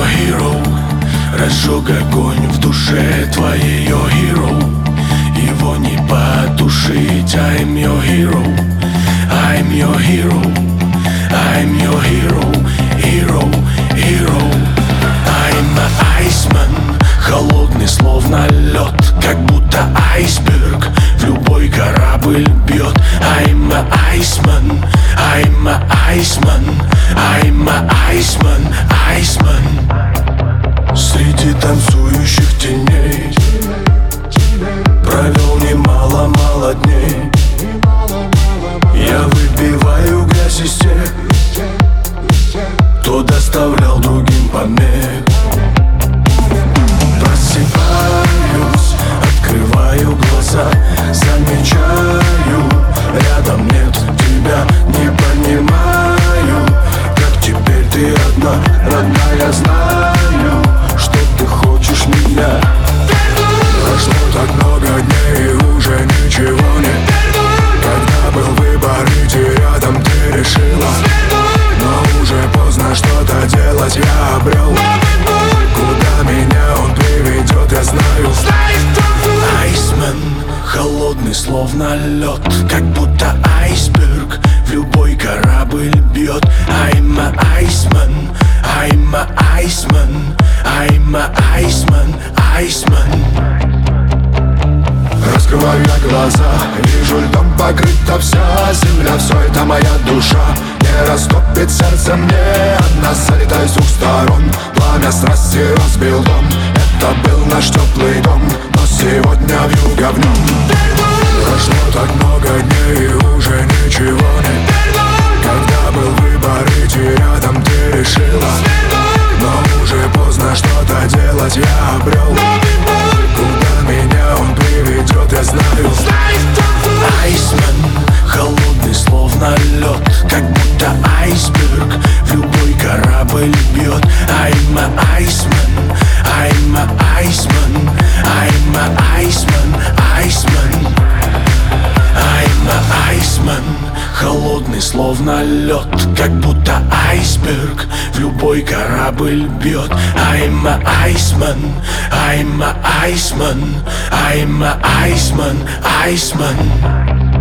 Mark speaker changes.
Speaker 1: your hero. Разжег огонь в душе твоей, your hero. Его не потушить. I'm your hero, I'm your hero, I'm your hero, hero, hero. I'm a Iceman, холодный словно лед, как будто айсберг в любой корабль бьет. I'm a Iceman, I'm a Iceman, I'm a Iceman, Iceman. Среди танцующих теней провел немало дней. Я выбиваю грязь из тех, кто доставлял другим помех. Просыпаюсь, открываю глаза, замечаю, рядом нет тебя. Не понимаю, как теперь ты одна, родная, знаю, что ты хочешь меня. Прошло так много дней и уже ничего нет. Когда был выбор идти рядом, ты решила, но уже поздно что-то делать, я обрел. Куда меня он приведет, я знаю. Айсмен, холодный словно лед, как будто айсберг в любой корабль бьет. I'm a Iceman, I'm a Iceman, I'm a Iceman, Iceman. Раскрываю я глаза, вижу льдом покрыта вся земля. Все это моя душа, не растопит сердце мне. Одна залетает с двух сторон, пламя страсти разбил дом. Это был наш теплый дом, но сегодня вьюга в нем. Прошло так много дней и уже ничего нет. Когда был выбор идти рядом, ты решила, но уже поздно что-то делать, я обрел. Куда меня он приведет, я знаю. Айсмен, холодный словно лед, как будто айсберг в любой корабль бьет. I'm a Iceman, I'm a Iceman, I'm a Iceman, Iceman. I'm a Iceman, холодный словно лед, как будто айсберг в любой корабль бьет. I'm a Iceman, I'm a Iceman, I'm a Iceman, Iceman.